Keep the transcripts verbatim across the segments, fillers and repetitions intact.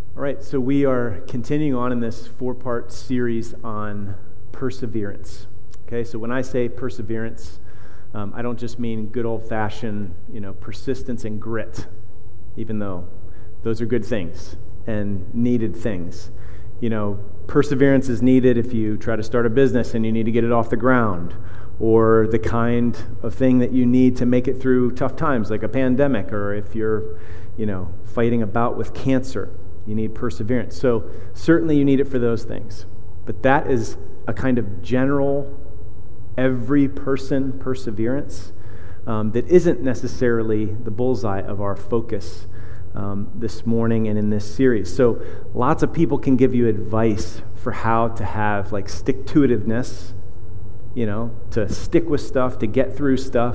All right, so we are continuing on in this four-part series on perseverance. Okay, so when I say perseverance, um, I don't just mean good old-fashioned, you know, persistence and grit, even though those are good things and needed things. You know, perseverance is needed if you try to start a business and you need to get it off the ground, or the kind of thing that you need to make it through tough times, like a pandemic, or if you're, you know, fighting a bout with cancer. You need perseverance. So certainly you need it for those things. But that is a kind of general, every person perseverance um, that isn't necessarily the bullseye of our focus um, this morning and in this series. So lots of people can give you advice for how to have like stick-to-itiveness, you know, to stick with stuff, to get through stuff.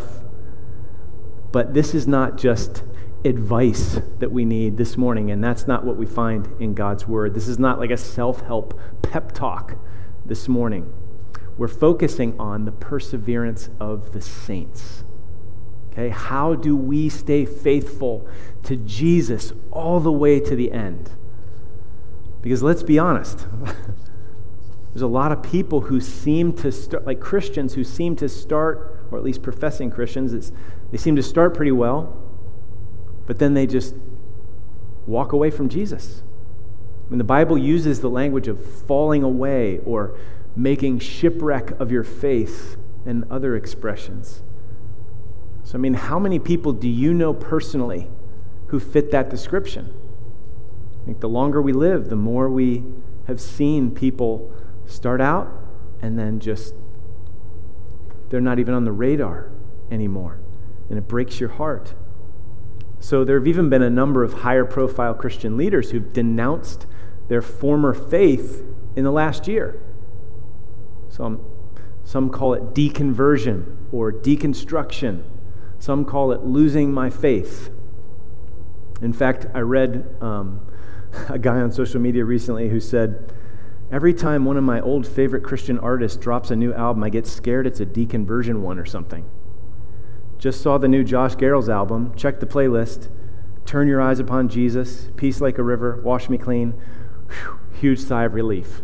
But this is not just advice that we need this morning, and that's not what we find in God's Word. This is not like a self-help pep talk this morning. We're focusing on the perseverance of the saints. Okay, how do we stay faithful to Jesus all the way to the end? Because let's be honest, there's a lot of people who seem to start, like Christians who seem to start, or at least professing Christians, it's, they seem to start pretty well, but then they just walk away from Jesus. I mean, the Bible uses the language of falling away or making shipwreck of your faith and other expressions. So, I mean, how many people do you know personally who fit that description? I think the longer we live, the more we have seen people start out and then just, they're not even on the radar anymore. And it breaks your heart. So there have even been a number of higher profile Christian leaders who've denounced their former faith in the last year. Some, some call it deconversion or deconstruction. Some call it losing my faith. In fact, I read um, a guy on social media recently who said, every time one of my old favorite Christian artists drops a new album, I get scared it's a deconversion one or something. Just saw the new Josh Garrels album. Check the playlist. Turn Your Eyes Upon Jesus, Peace Like a River, Wash Me Clean. Whew, huge sigh of relief.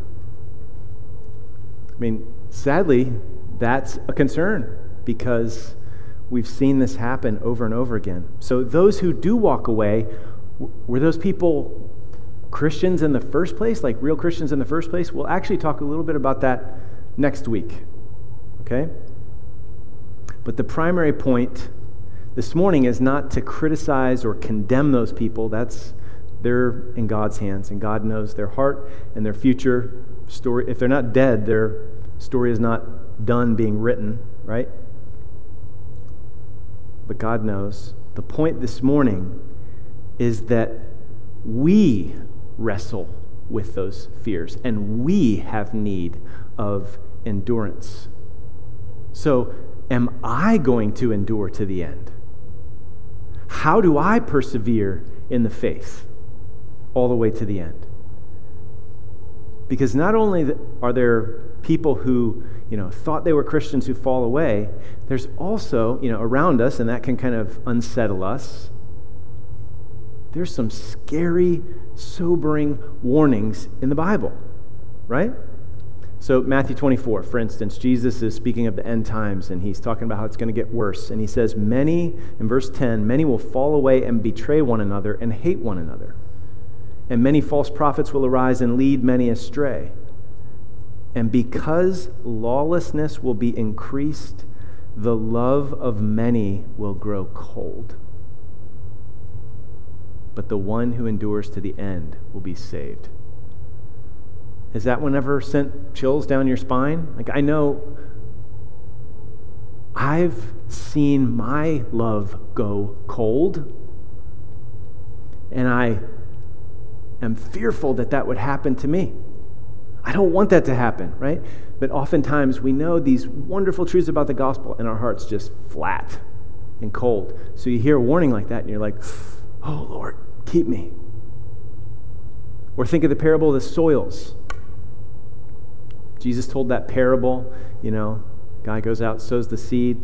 I mean, sadly, that's a concern because we've seen this happen over and over again. So those who do walk away, were those people Christians in the first place, like real Christians in the first place? We'll actually talk a little bit about that next week, okay? But the primary point this morning is not to criticize or condemn those people. That's, they're in God's hands, and God knows their heart and their future story. If they're not dead, their story is not done being written, right? But God knows. The point this morning is that we wrestle with those fears, and we have need of endurance. So, am I going to endure to the end? How do I persevere in the faith all the way to the end? Because not only are there people who, you know, thought they were Christians who fall away, there's also, you know, around us, and that can kind of unsettle us, there's some scary, sobering warnings in the Bible, right? So Matthew twenty-four, for instance, Jesus is speaking of the end times, and he's talking about how it's going to get worse. And he says, many, in verse ten, many will fall away and betray one another and hate one another. And many false prophets will arise and lead many astray. And because lawlessness will be increased, the love of many will grow cold. But the one who endures to the end will be saved. Has that one ever sent chills down your spine? Like, I know I've seen my love go cold, and I am fearful that that would happen to me. I don't want that to happen, right? But oftentimes we know these wonderful truths about the gospel, and our heart's just flat and cold. So you hear a warning like that, and you're like, oh, Lord, keep me. Or think of the parable of the soils. Jesus told that parable, you know, guy goes out, sows the seed.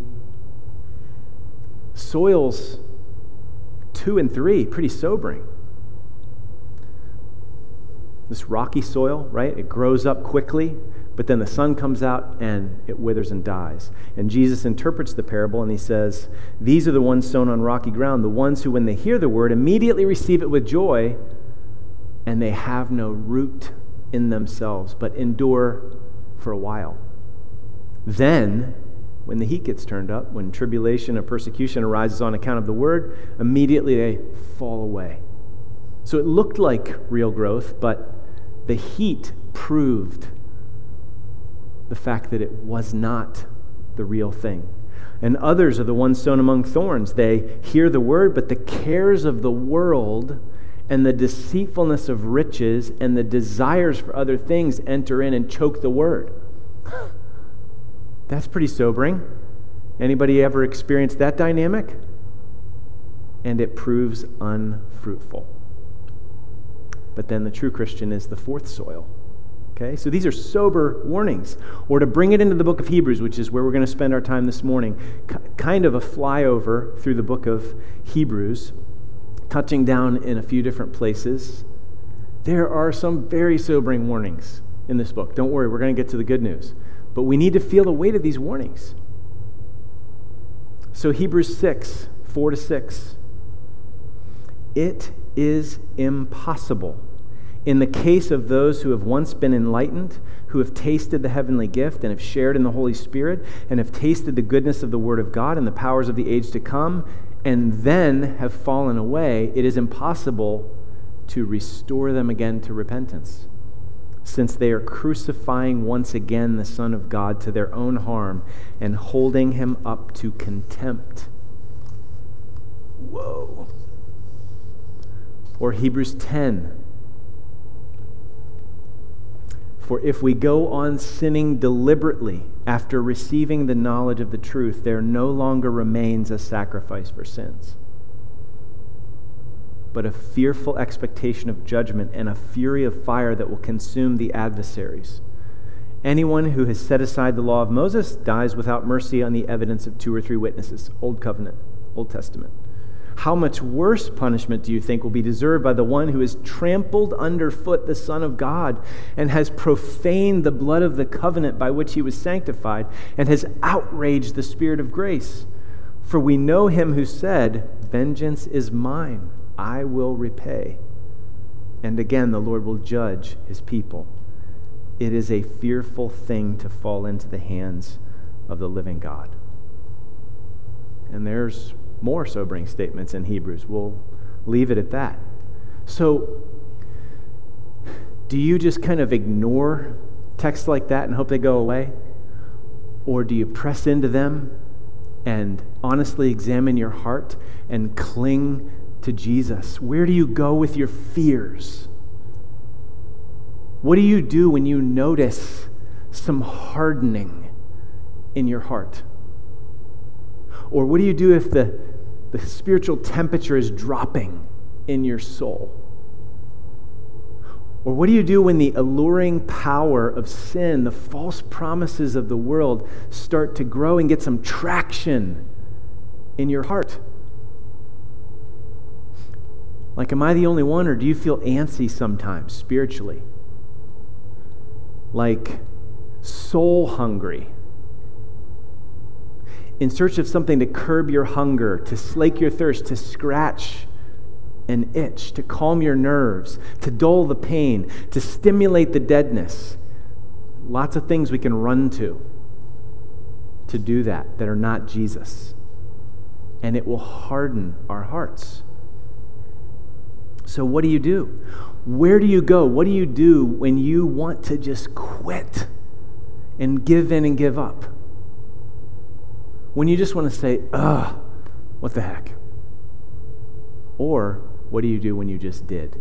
Soils two and three, pretty sobering. This rocky soil, right? It grows up quickly, but then the sun comes out and it withers and dies. And Jesus interprets the parable and he says, these are the ones sown on rocky ground, the ones who, when they hear the word, immediately receive it with joy, and they have no root in themselves, but endure for a while. Then, when the heat gets turned up, when tribulation and persecution arises on account of the word, immediately they fall away. So it looked like real growth, but the heat proved the fact that it was not the real thing. And others are the ones sown among thorns. They hear the word, but the cares of the world and the deceitfulness of riches and the desires for other things enter in and choke the word. That's pretty sobering. Anybody ever experienced that dynamic? And it proves unfruitful. But then the true Christian is the fourth soil. Okay, so these are sober warnings. Or to bring it into the book of Hebrews, which is where we're going to spend our time this morning, kind of a flyover through the book of Hebrews, touching down in a few different places. There are some very sobering warnings in this book. Don't worry, we're going to get to the good news. But we need to feel the weight of these warnings. So Hebrews six, four to six. It is impossible in the case of those who have once been enlightened, who have tasted the heavenly gift and have shared in the Holy Spirit, and have tasted the goodness of the Word of God and the powers of the age to come, and then have fallen away, it is impossible to restore them again to repentance, since they are crucifying once again the Son of God to their own harm and holding him up to contempt. Whoa. Or Hebrews ten. For if we go on sinning deliberately after receiving the knowledge of the truth, there no longer remains a sacrifice for sins, but a fearful expectation of judgment and a fury of fire that will consume the adversaries. Anyone who has set aside the law of Moses dies without mercy on the evidence of two or three witnesses. Old Covenant, Old Testament. How much worse punishment do you think will be deserved by the one who has trampled underfoot the Son of God and has profaned the blood of the covenant by which he was sanctified and has outraged the Spirit of grace? For we know him who said, "Vengeance is mine, I will repay." And again, the Lord will judge his people. It is a fearful thing to fall into the hands of the living God. And there's more sobering statements in Hebrews. We'll leave it at that. So, do you just kind of ignore texts like that and hope they go away? Or do you press into them and honestly examine your heart and cling to Jesus? Where do you go with your fears? What do you do when you notice some hardening in your heart? Or what do you do if the, the spiritual temperature is dropping in your soul? Or what do you do when the alluring power of sin, the false promises of the world, start to grow and get some traction in your heart? Like, am I the only one, or do you feel antsy sometimes spiritually? Like soul hungry? In search of something to curb your hunger, to slake your thirst, to scratch an itch, to calm your nerves, to dull the pain, to stimulate the deadness. Lots of things we can run to to do that that are not Jesus. And it will harden our hearts. So what do you do? Where do you go? What do you do when you want to just quit and give in and give up? When you just want to say, ugh, what the heck? Or what do you do when you just did?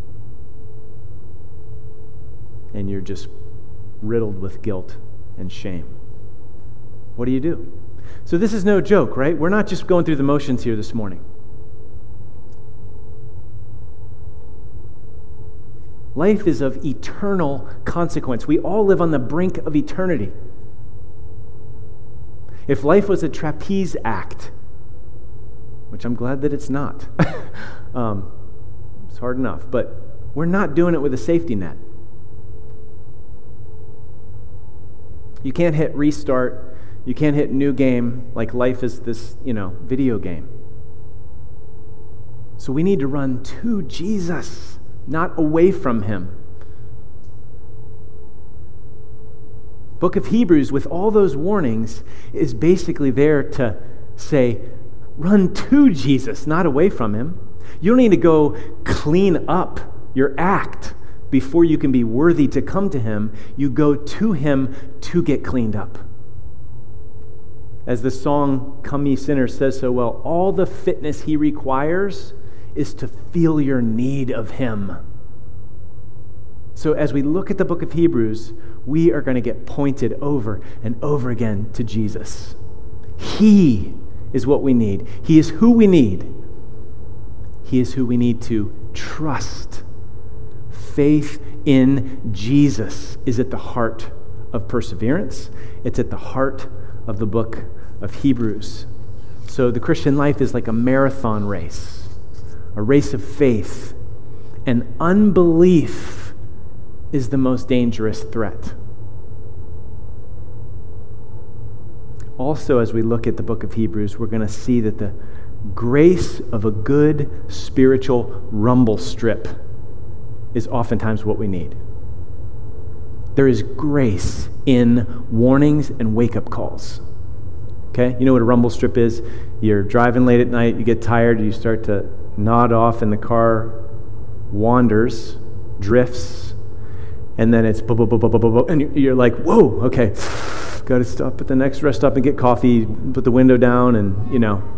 And you're just riddled with guilt and shame. What do you do? So this is no joke, right? We're not just going through the motions here this morning. Life is of eternal consequence. We all live on the brink of eternity. If life was a trapeze act, which I'm glad that it's not, um, it's hard enough, but we're not doing it with a safety net. You can't hit restart. You can't hit new game like life is this, you know, video game. So we need to run to Jesus, not away from him. Book of Hebrews, with all those warnings, is basically there to say, run to Jesus, not away from him. You don't need to go clean up your act before you can be worthy to come to him. You go to him to get cleaned up. As the song Come Ye Sinners says so well, all the fitness he requires is to feel your need of him. So as we look at the book of Hebrews, we are going to get pointed over and over again to Jesus. He is what we need. He is who we need. He is who we need to trust. Faith in Jesus is at the heart of perseverance. It's at the heart of the book of Hebrews. So the Christian life is like a marathon race, a race of faith, and unbelief is the most dangerous threat. Also, as we look at the book of Hebrews, we're going to see that the grace of a good spiritual rumble strip is oftentimes what we need. There is grace in warnings and wake-up calls. Okay? You know what a rumble strip is? You're driving late at night, you get tired, you start to nod off, and the car wanders, drifts, and then it's, and you're like, whoa, okay, got to stop at the next rest stop and get coffee, put the window down, and, you know.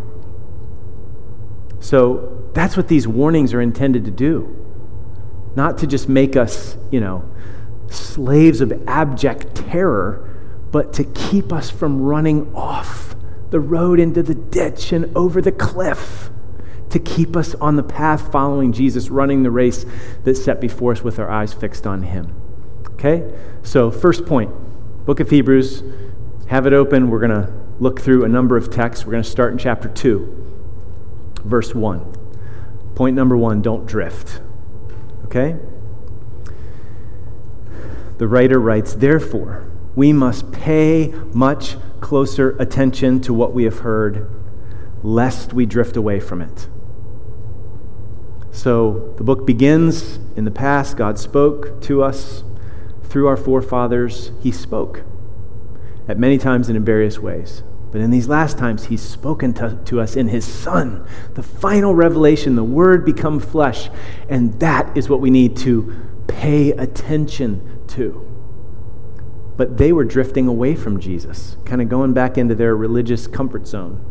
So that's what these warnings are intended to do. Not to just make us, you know, slaves of abject terror, but to keep us from running off the road into the ditch and over the cliff, to keep us on the path following Jesus, running the race that's set before us with our eyes fixed on him. Okay? So first point, book of Hebrews, have it open. We're going to look through a number of texts. We're going to start in chapter two, verse one. Point number one, don't drift. Okay? The writer writes, therefore, we must pay much closer attention to what we have heard, lest we drift away from it. So the book begins in the past. God spoke to us through our forefathers. He spoke at many times and in various ways. But in these last times, he's spoken to, to us in his Son, the final revelation, the Word become flesh. And that is what we need to pay attention to. But they were drifting away from Jesus, kind of going back into their religious comfort zone.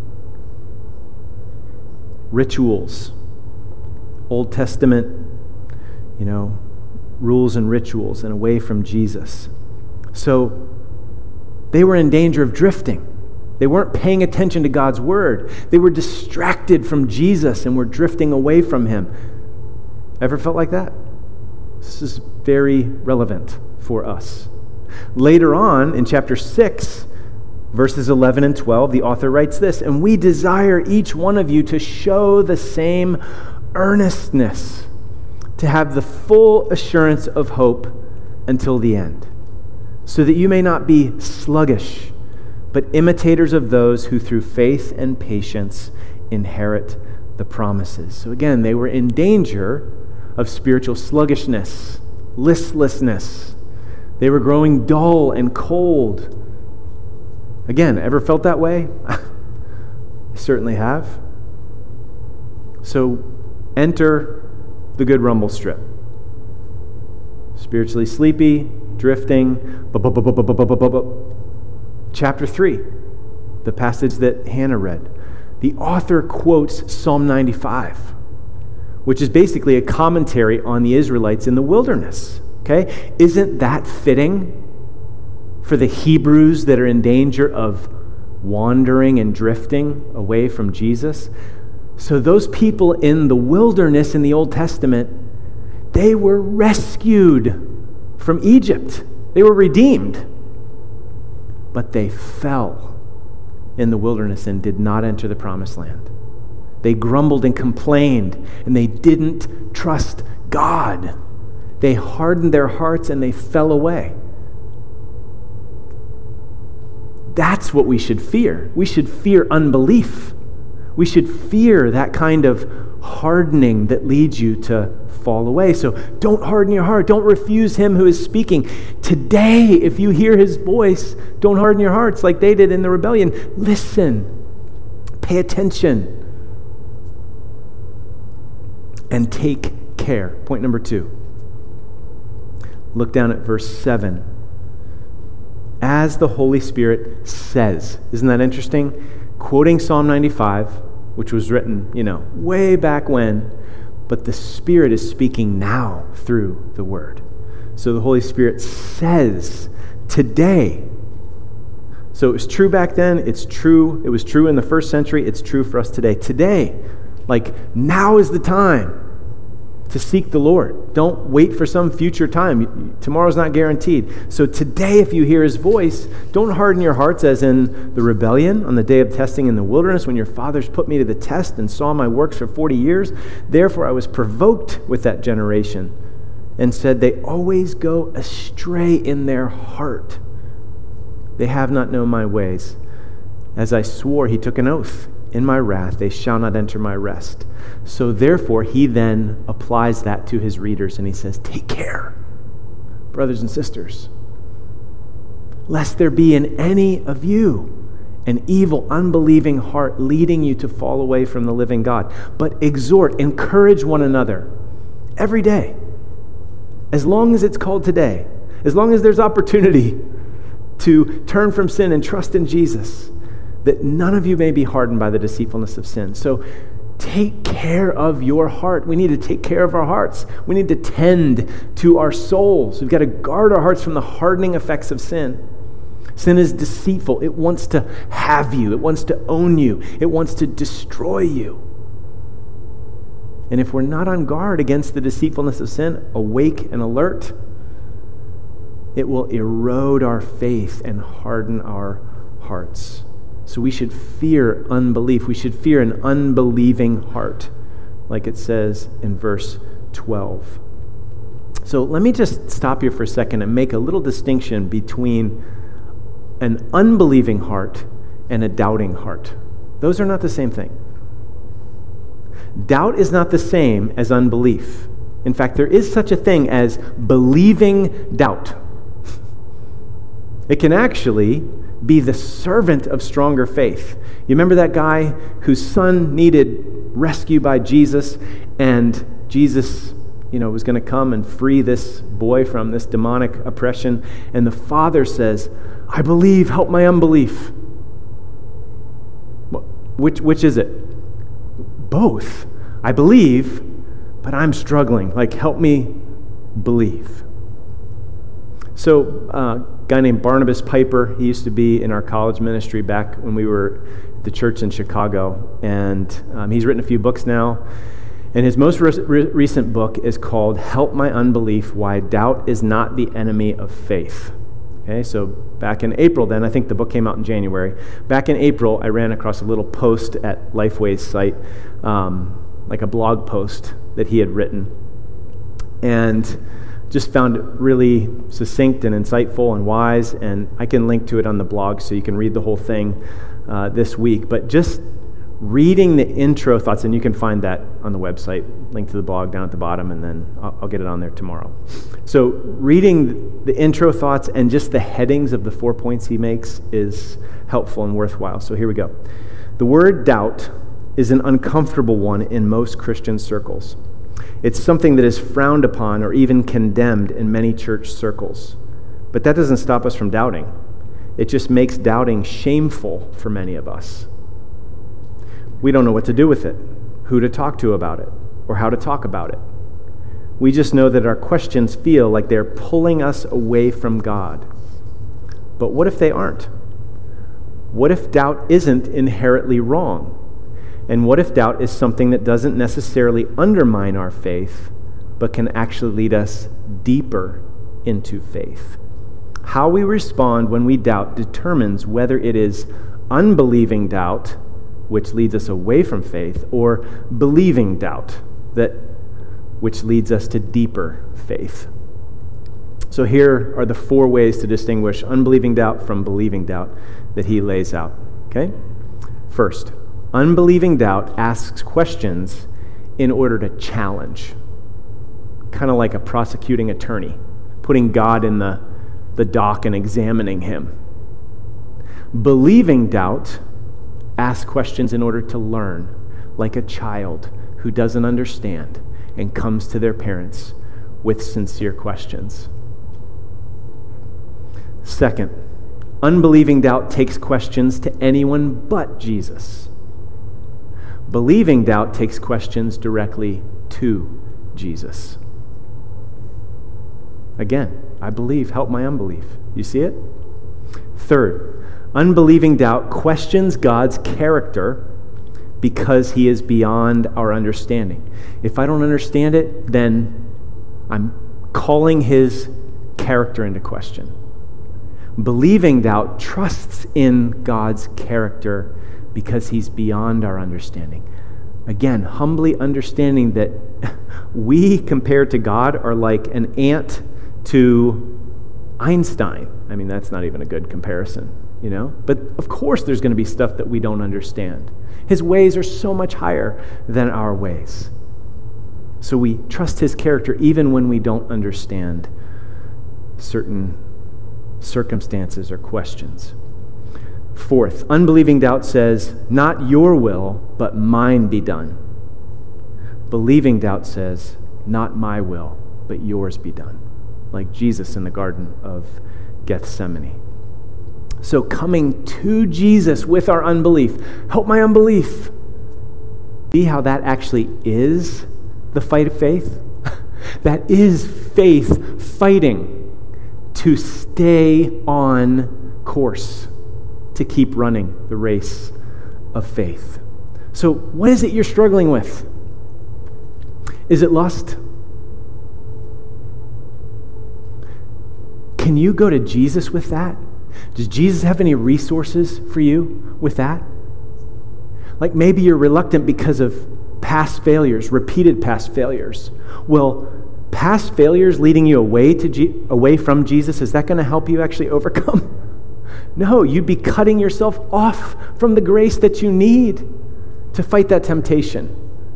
Rituals, Old Testament, you know, rules and rituals, and away from Jesus. So they were in danger of drifting. They weren't paying attention to God's word. They were distracted from Jesus and were drifting away from him. Ever felt like that? This is very relevant for us. Later on in chapter six, verses eleven and twelve, the author writes this, and we desire each one of you to show the same earnestness, to have the full assurance of hope until the end, so that you may not be sluggish, but imitators of those who through faith and patience inherit the promises. So again, they were in danger of spiritual sluggishness, listlessness. They were growing dull and cold. Again, ever felt that way? I certainly have. So enter the good rumble strip. Spiritually sleepy, drifting. Chapter three, the passage that Hannah read. The author quotes Psalm ninety-five, which is basically a commentary on the Israelites in the wilderness. Okay? Isn't that fitting for the Hebrews that are in danger of wandering and drifting away from Jesus? So those people in the wilderness in the Old Testament, they were rescued from Egypt. They were redeemed. But they fell in the wilderness and did not enter the promised land. They grumbled and complained, and they didn't trust God. they hardened their hearts and they fell away. That's what we should fear. We should fear unbelief. We should fear that kind of hardening that leads you to fall away. So don't harden your heart. Don't refuse him who is speaking. Today, if you hear his voice, don't harden your hearts like they did in the rebellion. Listen. Pay attention. And take care. Point number two. Look down at verse seven. As the Holy Spirit says. Isn't that interesting? Quoting Psalm ninety-five, which was written, you know, way back when, but the Spirit is speaking now through the Word. So the Holy Spirit says today. So it was true back then, it's true, it was true in the first century, it's true for us today. Today, like now is the time to seek the Lord. Don't wait for some future time. Tomorrow's not guaranteed. So today, if you hear his voice, don't harden your hearts as in the rebellion on the day of testing in the wilderness when your fathers put me to the test and saw my works for forty years. Therefore, I was provoked with that generation and said, they always go astray in their heart. They have not known my ways. As I swore, he took an oath. In my wrath, they shall not enter my rest. So therefore, he then applies that to his readers and he says, take care, brothers and sisters, lest there be in any of you an evil, unbelieving heart leading you to fall away from the living God. But exhort, encourage one another every day, as long as it's called today, as long as there's opportunity to turn from sin and trust in Jesus, that none of you may be hardened by the deceitfulness of sin. So take care of your heart. We need to take care of our hearts. We need to tend to our souls. We've got to guard our hearts from the hardening effects of sin. Sin is deceitful. It wants to have you. It wants to own you. It wants to destroy you. And if we're not on guard against the deceitfulness of sin, awake and alert, it will erode our faith and harden our hearts. So we should fear unbelief. We should fear an unbelieving heart, like it says in verse twelve. So let me just stop here for a second and make a little distinction between an unbelieving heart and a doubting heart. Those are not the same thing. Doubt is not the same as unbelief. In fact, there is such a thing as believing doubt. It can actually be the servant of stronger faith. You remember that guy whose son needed rescue by Jesus, and Jesus, you know, was going to come and free this boy from this demonic oppression, and the father says, I believe, help my unbelief. Which, which is it? Both. I believe, but I'm struggling. Like, help me believe. So, uh, a guy named Barnabas Piper, he used to be in our college ministry back when we were at the church in Chicago, and um, he's written a few books now, and his most re- re- recent book is called Help My Unbelief, Why Doubt is Not the Enemy of Faith. Okay, so back in April then, I think the book came out in January, back in April, I ran across a little post at Lifeway's site, um, like a blog post that he had written, and just found it really succinct and insightful and wise, and I can link to it on the blog so you can read the whole thing uh, this week. But just reading the intro thoughts, and you can find that on the website, link to the blog down at the bottom, and then I'll, I'll get it on there tomorrow. So reading the intro thoughts and just the headings of the four points he makes is helpful and worthwhile. So here we go. The word doubt is an uncomfortable one in most Christian circles. It's something that is frowned upon or even condemned in many church circles. But that doesn't stop us from doubting. It just makes doubting shameful for many of us. We don't know what to do with it, who to talk to about it, or how to talk about it. We just know that our questions feel like they're pulling us away from God. But what if they aren't? What if doubt isn't inherently wrong? And what if doubt is something that doesn't necessarily undermine our faith, but can actually lead us deeper into faith? How we respond when we doubt determines whether it is unbelieving doubt, which leads us away from faith, or believing doubt that which leads us to deeper faith. So here are the four ways to distinguish unbelieving doubt from believing doubt that he lays out. Okay? First, unbelieving doubt asks questions in order to challenge, kind of like a prosecuting attorney, putting God in the, the dock and examining him. Believing doubt asks questions in order to learn, like a child who doesn't understand and comes to their parents with sincere questions. Second, unbelieving doubt takes questions to anyone but Jesus. Believing doubt takes questions directly to Jesus. Again, I believe, help my unbelief. You see it? Third, unbelieving doubt questions God's character because he is beyond our understanding. If I don't understand it, then I'm calling his character into question. Believing doubt trusts in God's character because he's beyond our understanding. Again, humbly understanding that we, compared to God, are like an ant to Einstein. I mean, that's not even a good comparison, you know? But of course there's going to be stuff that we don't understand. His ways are so much higher than our ways. So we trust his character even when we don't understand certain circumstances or questions. Fourth, unbelieving doubt says, not your will, but mine be done. Believing doubt says, not my will, but yours be done. Like Jesus in the Garden of Gethsemane. So coming to Jesus with our unbelief, help my unbelief. See how that actually is the fight of faith? That is faith fighting to stay on course, to keep running the race of faith. So what is it you're struggling with? Is it lust? Can you go to Jesus with that? Does Jesus have any resources for you with that? Like maybe you're reluctant because of past failures, repeated past failures. Well, past failures leading you away to G- away from Jesus, is that going to help you actually overcome? No, you'd be cutting yourself off from the grace that you need to fight that temptation.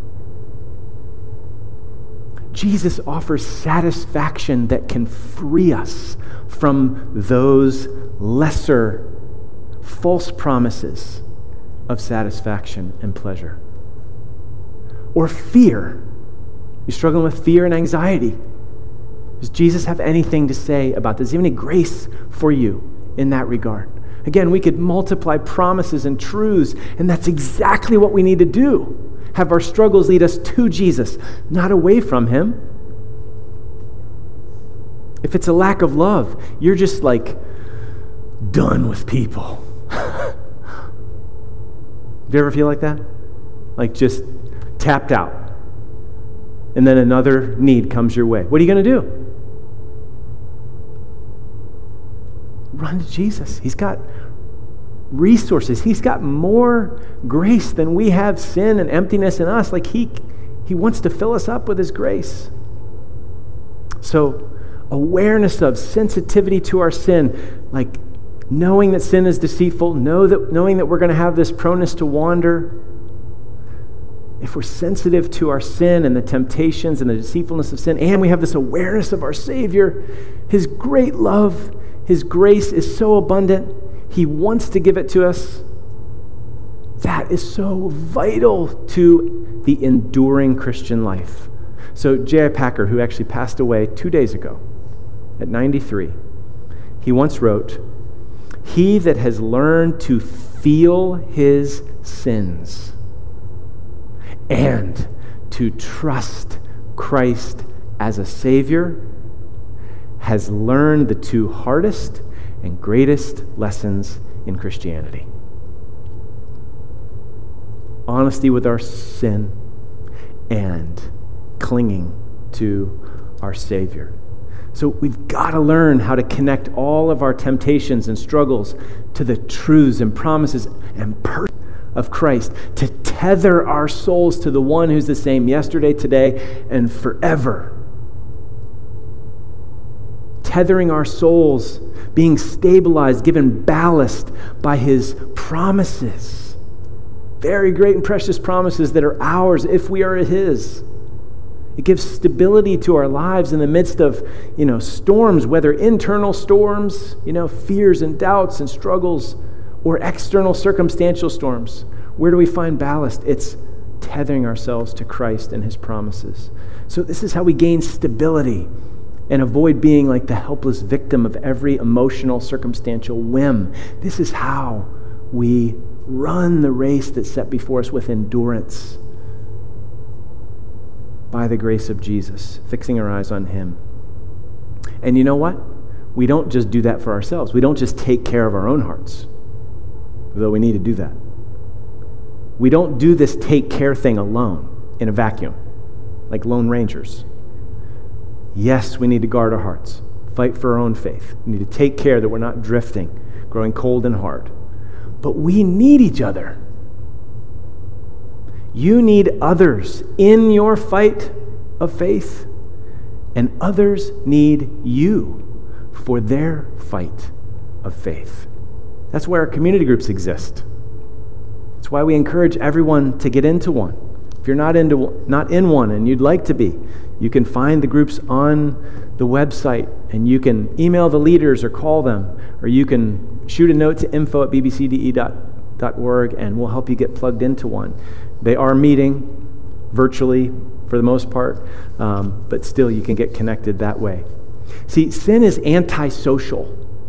Jesus offers satisfaction that can free us from those lesser false promises of satisfaction and pleasure. Or fear. You're struggling with fear and anxiety. Does Jesus have anything to say about this? Does he have any grace for you in that regard? Again, we could multiply promises and truths, and that's exactly what we need to do. Have our struggles lead us to Jesus, not away from him. If it's a lack of love, you're just like done with people. Do you ever feel like that? Like just tapped out. And then another need comes your way. What are you going to do? Run to Jesus. He's got resources. He's got more grace than we have sin and emptiness in us. Like he, he wants to fill us up with his grace. So awareness of, sensitivity to our sin, like knowing that sin is deceitful, know that, knowing that we're going to have this proneness to wander. If we're sensitive to our sin and the temptations and the deceitfulness of sin, and we have this awareness of our Savior, his great love, his grace is so abundant, he wants to give it to us. That is so vital to the enduring Christian life. So J I Packer, who actually passed away two days ago at ninety-three, he once wrote, "He that has learned to feel his sins and to trust Christ as a Savior has learned the two hardest and greatest lessons in Christianity. Honesty with our sin and clinging to our Savior." So we've got to learn how to connect all of our temptations and struggles to the truths and promises and purpose of Christ, to tether our souls to the one who's the same yesterday, today, and forever. Tethering our souls, being stabilized, given ballast by his promises. Very great and precious promises that are ours if we are his. It gives stability to our lives in the midst of, you know, storms, whether internal storms, you know, fears and doubts and struggles, or external circumstantial storms. Where do we find ballast? It's tethering ourselves to Christ and his promises. So this is how we gain stability and avoid being like the helpless victim of every emotional, circumstantial whim. This is how we run the race that's set before us with endurance by the grace of Jesus, fixing our eyes on him. And you know what? We don't just do that for ourselves. We don't just take care of our own hearts, though we need to do that. We don't do this take care thing alone in a vacuum, like Lone Rangers. Yes, we need to guard our hearts, fight for our own faith. We need to take care that we're not drifting, growing cold and hard. But we need each other. You need others in your fight of faith, and others need you for their fight of faith. That's why our community groups exist. That's why we encourage everyone to get into one. If you're not into not in one and you'd like to be, you can find the groups on the website, and you can email the leaders or call them, or you can shoot a note to info at b b c d e dot org, and we'll help you get plugged into one. They are meeting virtually for the most part, um, but still you can get connected that way. See, sin is antisocial,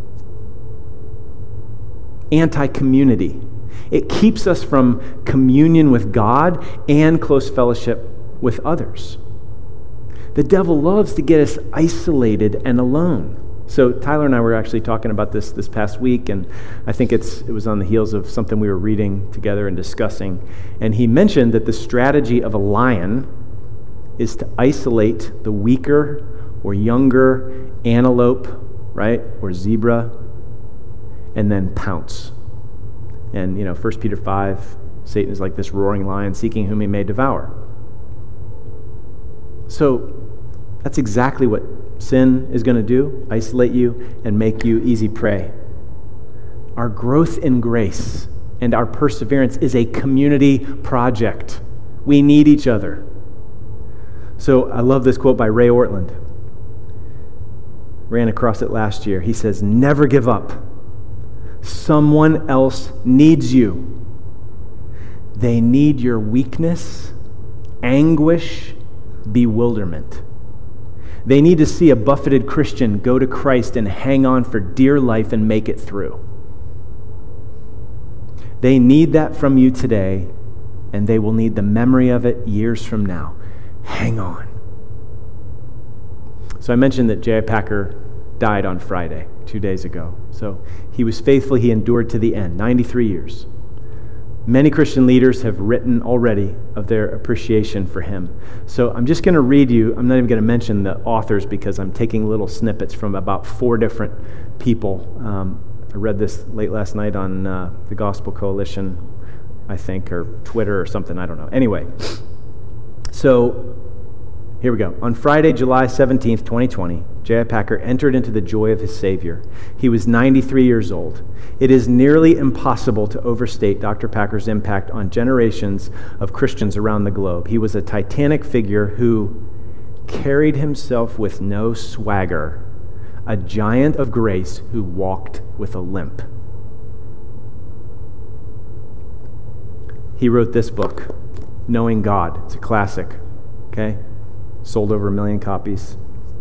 anti-community. It keeps us from communion with God and close fellowship with others. The devil loves to get us isolated and alone. So Tyler and I were actually talking about this this past week, and I think it's it was on the heels of something we were reading together and discussing. And he mentioned that the strategy of a lion is to isolate the weaker or younger antelope, right, or zebra, and then pounce. And, you know, First Peter five, Satan is like this roaring lion seeking whom he may devour. So that's exactly what sin is going to do, isolate you and make you easy prey. Our growth in grace and our perseverance is a community project. We need each other. So I love this quote by Ray Ortland. Ran across it last year. He says, "Never give up. Someone else needs you. They need your weakness, anguish, bewilderment. They need to see a buffeted Christian go to Christ and hang on for dear life and make it through. They need that from you today, and they will need the memory of it years from now. Hang on." So I mentioned that J I. Packer died on Friday, two days ago. So he was faithful. He endured to the end, ninety-three years. Many Christian leaders have written already of their appreciation for him. So I'm just going to read you, I'm not even going to mention the authors because I'm taking little snippets from about four different people. Um, I read this late last night on uh, the Gospel Coalition, I think, or Twitter or something, I don't know. Anyway, so here we go. On Friday, July seventeenth, twenty twenty, J I. Packer entered into the joy of his Savior. He was ninety-three years old. It is nearly impossible to overstate Doctor Packer's impact on generations of Christians around the globe. He was a titanic figure who carried himself with no swagger, a giant of grace who walked with a limp. He wrote this book, Knowing God. It's a classic, okay? Sold over a million copies.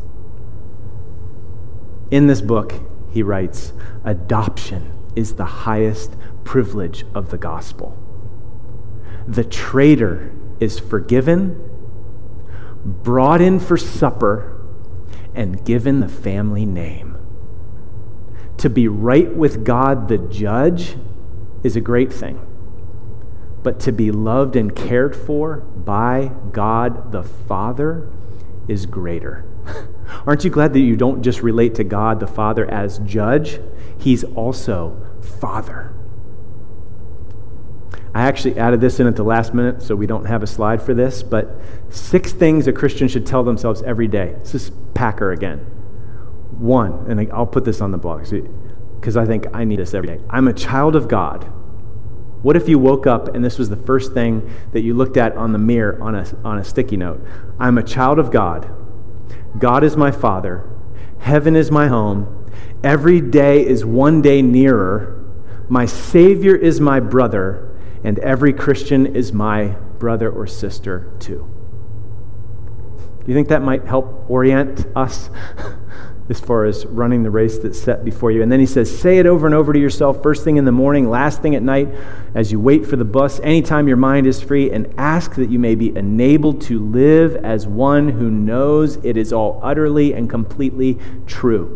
In this book, he writes, adoption is the highest privilege of the gospel. The traitor is forgiven, brought in for supper, and given the family name. To be right with God the judge is a great thing, but to be loved and cared for by God the Father is greater. Aren't you glad that you don't just relate to God the Father as judge? He's also Father. I actually added this in at the last minute, so we don't have a slide for this, but six things a Christian should tell themselves every day. This is Packer again. One, and I'll put this on the blog because I think I need this every day. I'm a child of God. What if you woke up and this was the first thing that you looked at on the mirror on a, on a sticky note? I'm a child of God. God is my Father. Heaven is my home. Every day is one day nearer. My Savior is my brother, and every Christian is my brother or sister too. Do you think that might help orient us as far as running the race that's set before you? And then he says, say it over and over to yourself, first thing in the morning, last thing at night, as you wait for the bus, anytime your mind is free, and ask that you may be enabled to live as one who knows it is all utterly and completely true.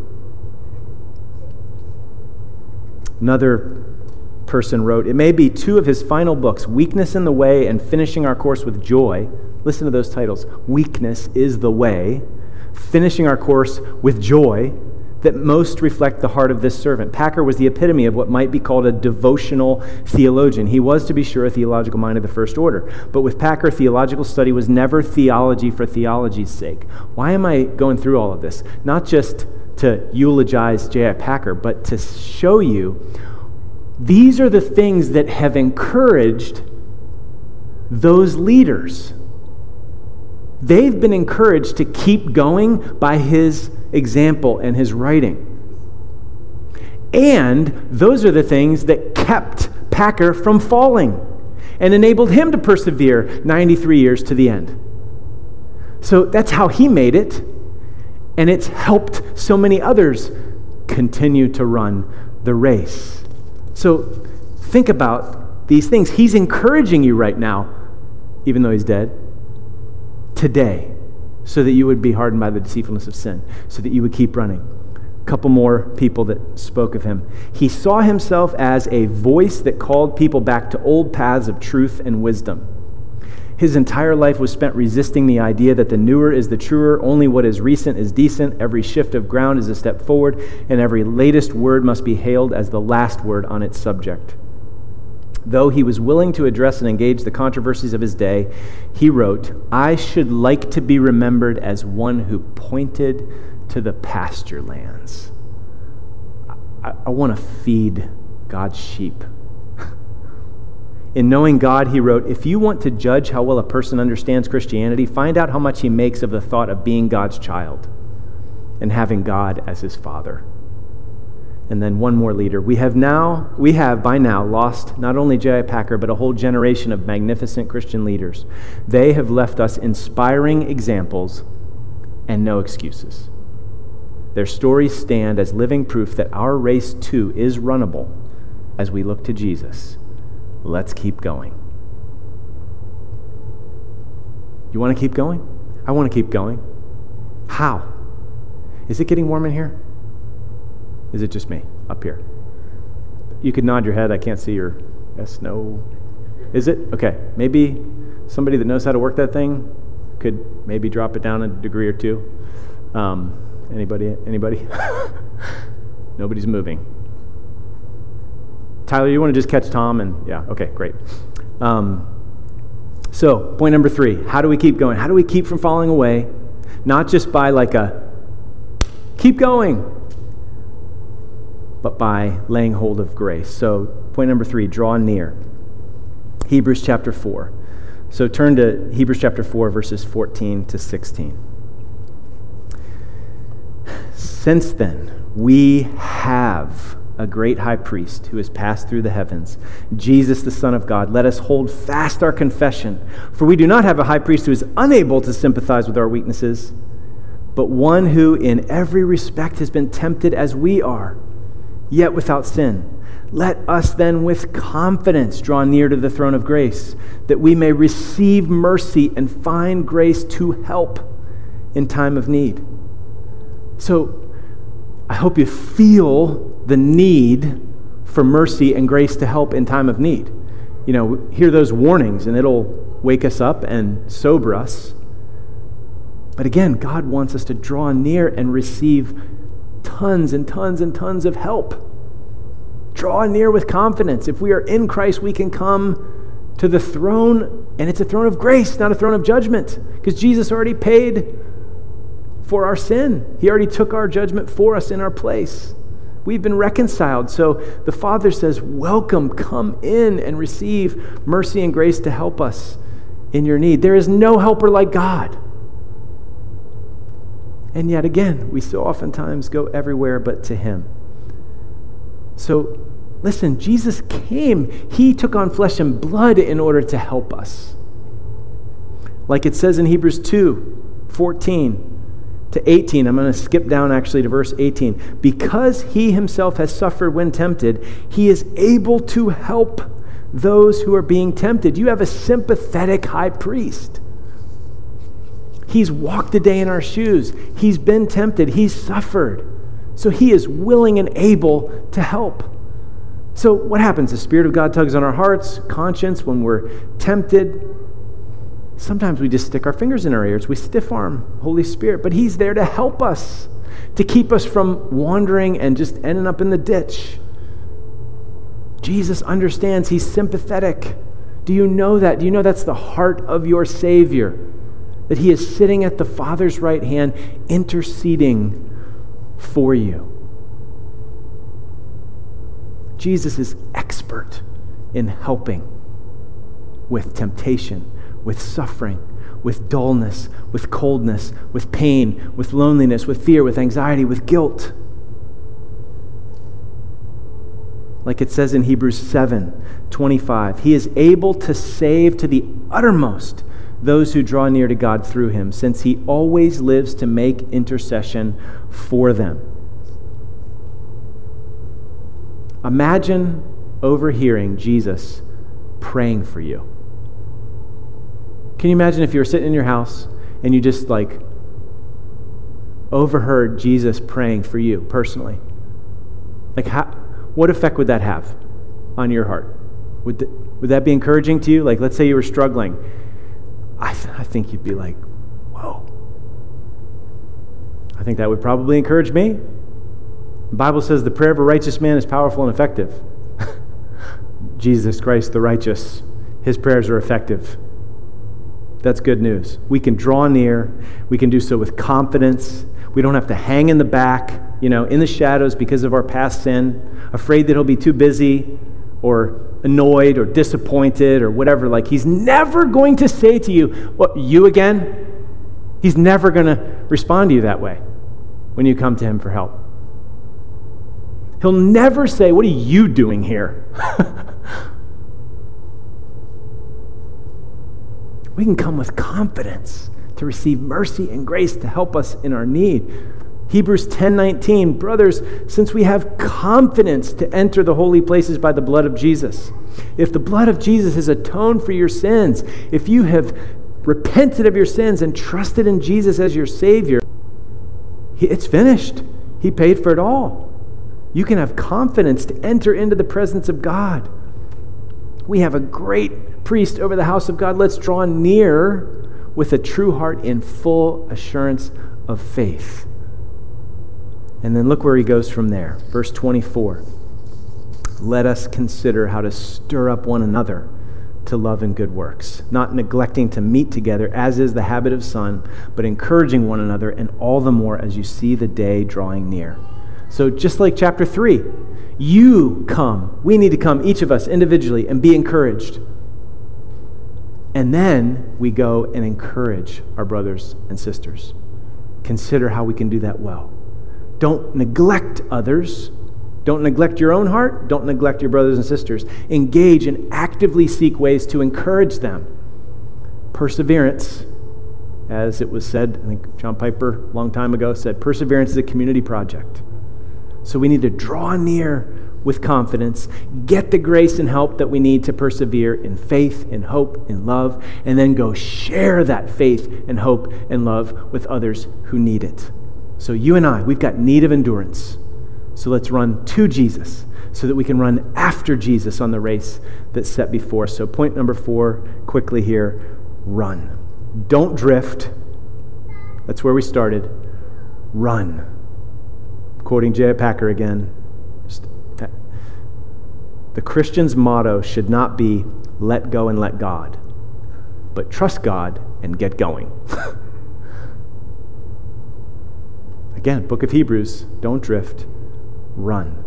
Another person wrote, it may be two of his final books, Weakness in the Way and Finishing Our Course with Joy. Listen to those titles. Weakness is the way, Finishing Our Course with Joy, that most reflect the heart of this servant. Packer was the epitome of what might be called a devotional theologian. He was, to be sure, a theological mind of the first order. But with Packer, theological study was never theology for theology's sake. Why am I going through all of this? Not just to eulogize J I. Packer, but to show you these are the things that have encouraged those leaders. They've been encouraged to keep going by his example and his writing. And those are the things that kept Packer from falling and enabled him to persevere ninety-three years to the end. So that's how he made it, and it's helped so many others continue to run the race. So think about these things. He's encouraging you right now, even though he's dead, today, so that you would be hardened by the deceitfulness of sin, so that you would keep running. A couple more people that spoke of him. He saw himself as a voice that called people back to old paths of truth and wisdom. His entire life was spent resisting the idea that the newer is the truer, only what is recent is decent, every shift of ground is a step forward, and every latest word must be hailed as the last word on its subject. Though he was willing to address and engage the controversies of his day, he wrote, I should like to be remembered as one who pointed to the pasture lands. I, I want to feed God's sheep. In Knowing God, he wrote, if you want to judge how well a person understands Christianity, find out how much he makes of the thought of being God's child and having God as his father. And then one more leader. We have now, we have by now lost not only J I. Packer, but a whole generation of magnificent Christian leaders. They have left us inspiring examples and no excuses. Their stories stand as living proof that our race too is runnable as we look to Jesus. Let's keep going. You want to keep going? I want to keep going. How? Is it getting warm in here? Is it just me up here? You could nod your head. I can't see your yes, no. Is it? Okay. Maybe somebody that knows how to work that thing could maybe drop it down a degree or two. Um, anybody? Anybody? Nobody's moving. Tyler, you want to just catch Tom? And yeah, okay, great. Um, so, point number three, how do we keep going? How do we keep from falling away? Not just by like a, keep going, but by laying hold of grace. So, point number three, draw near. Hebrews chapter four. So, turn to Hebrews chapter four, verses fourteen to sixteen. Since then, we have a great high priest who has passed through the heavens, Jesus, the Son of God. Let us hold fast our confession, for we do not have a high priest who is unable to sympathize with our weaknesses, but one who in every respect has been tempted as we are, yet without sin. Let us then with confidence draw near to the throne of grace, that we may receive mercy and find grace to help in time of need. So, I hope you feel the need for mercy and grace to help in time of need. You know, hear those warnings and it'll wake us up and sober us. But again, God wants us to draw near and receive tons and tons and tons of help. Draw near with confidence. If we are in Christ, we can come to the throne, and it's a throne of grace, not a throne of judgment, because Jesus already paid for our sin. He already took our judgment for us in our place. We've been reconciled. So the Father says, welcome, come in and receive mercy and grace to help us in your need. There is no helper like God. And yet again, we so oftentimes go everywhere but to him. So listen, Jesus came. He took on flesh and blood in order to help us. Like it says in Hebrews two, fourteen to eighteen. I'm going to skip down actually to verse eighteen. Because he himself has suffered when tempted, he is able to help those who are being tempted. You have a sympathetic high priest. He's walked a day in our shoes. He's been tempted. He's suffered. So he is willing and able to help. So what happens? The Spirit of God tugs on our hearts, conscience, when we're tempted. Sometimes we just stick our fingers in our ears. We stiff arm Holy Spirit, but he's there to help us, to keep us from wandering and just ending up in the ditch. Jesus understands. He's sympathetic. Do you know that? Do you know that's the heart of your Savior? That he is sitting at the Father's right hand, interceding for you. Jesus is expert in helping with temptation, with suffering, with dullness, with coldness, with pain, with loneliness, with fear, with anxiety, with guilt. Like it says in Hebrews seven twenty-five, he is able to save to the uttermost those who draw near to God through him, since he always lives to make intercession for them. Imagine overhearing Jesus praying for you. Can you imagine if you were sitting in your house and you just like overheard Jesus praying for you personally? Like, how, what effect would that have on your heart? Would, th- would that be encouraging to you? Like, let's say you were struggling. I, th- I think you'd be like, whoa. I think that would probably encourage me. The Bible says the prayer of a righteous man is powerful and effective. Jesus Christ, the righteous, his prayers are effective. That's good news. We can draw near. We can do so with confidence. We don't have to hang in the back, you know, in the shadows because of our past sin, afraid that he'll be too busy or annoyed or disappointed or whatever. Like, he's never going to say to you, what, you again? He's never going to respond to you that way when you come to him for help. He'll never say, what are you doing here? We can come with confidence to receive mercy and grace to help us in our need. Hebrews ten nineteen, brothers, since we have confidence to enter the holy places by the blood of Jesus. If the blood of Jesus has atoned for your sins, if you have repented of your sins and trusted in Jesus as your Savior, it's finished. He paid for it all. You can have confidence to enter into the presence of God. We have a great priest over the house of God. Let's draw near with a true heart in full assurance of faith. And then look where he goes from there. Verse twenty-four. Let us consider how to stir up one another to love and good works, not neglecting to meet together, as is the habit of some, but encouraging one another, and all the more as you see the day drawing near. So just like chapter three, you come. We need to come, each of us individually, and be encouraged. And then we go and encourage our brothers and sisters. Consider how we can do that well. Don't neglect others. Don't neglect your own heart. Don't neglect your brothers and sisters. Engage and actively seek ways to encourage them. Perseverance, as it was said, I think John Piper a long time ago said, perseverance is a community project. So we need to draw near with confidence, get the grace and help that we need to persevere in faith, in hope, in love, and then go share that faith and hope and love with others who need it. So you and I, we've got need of endurance. So let's run to Jesus so that we can run after Jesus on the race that's set before us. So point number four, quickly here, run. Don't drift. That's where we started. Run. Quoting J I Packer again, the Christian's motto should not be, let go and let God, but trust God and get going. Again, book of Hebrews, don't drift, run.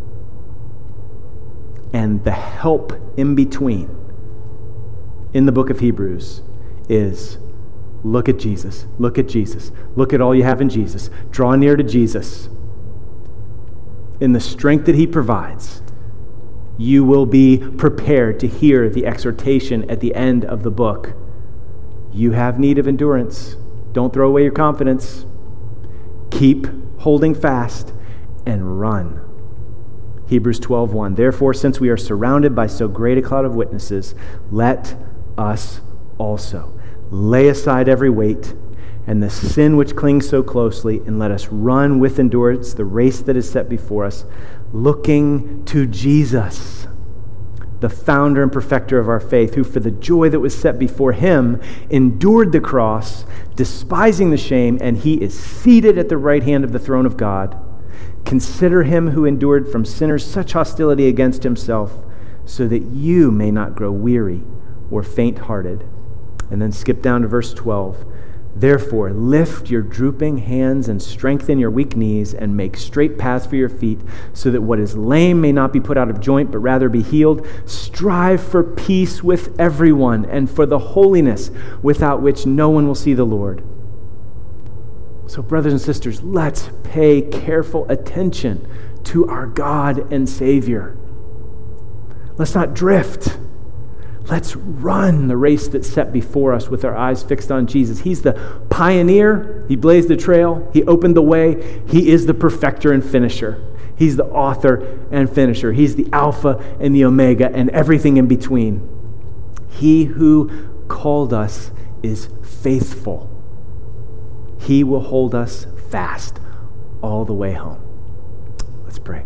And the help in between in the book of Hebrews is look at Jesus, look at Jesus, look at all you have in Jesus, draw near to Jesus. In the strength that he provides, you will be prepared to hear the exhortation at the end of the book. You have need of endurance. Don't throw away your confidence. Keep holding fast and run. Hebrews twelve one. Therefore, since we are surrounded by so great a cloud of witnesses, let us also lay aside every weight and the sin which clings so closely, and let us run with endurance the race that is set before us, looking to Jesus, the founder and perfecter of our faith, who for the joy that was set before him endured the cross, despising the shame, and he is seated at the right hand of the throne of God. Consider him who endured from sinners such hostility against himself, so that you may not grow weary or faint-hearted. And then skip down to verse twelve. Therefore, lift your drooping hands and strengthen your weak knees and make straight paths for your feet, so that what is lame may not be put out of joint, but rather be healed. Strive for peace with everyone and for the holiness without which no one will see the Lord. So, brothers and sisters, let's pay careful attention to our God and Savior. Let's not drift. Let's run the race that's set before us with our eyes fixed on Jesus. He's the pioneer. He blazed the trail. He opened the way. He is the perfecter and finisher. He's the author and finisher. He's the Alpha and the Omega and everything in between. He who called us is faithful. He will hold us fast all the way home. Let's pray.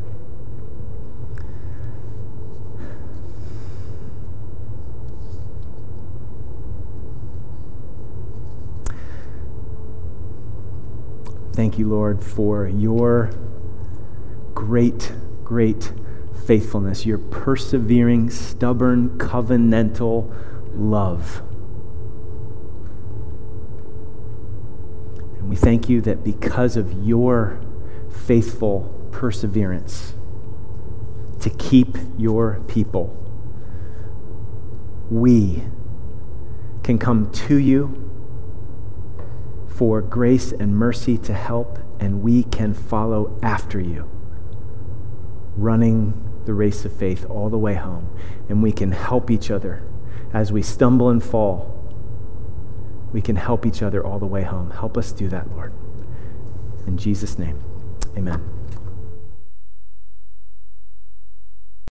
Thank you, Lord, for your great, great faithfulness, your persevering, stubborn, covenantal love. And we thank you that because of your faithful perseverance to keep your people, we can come to you for grace and mercy to help, and we can follow after you, running the race of faith all the way home. And we can help each other as we stumble and fall. We can help each other all the way home. Help us do that, Lord. In Jesus' name, amen.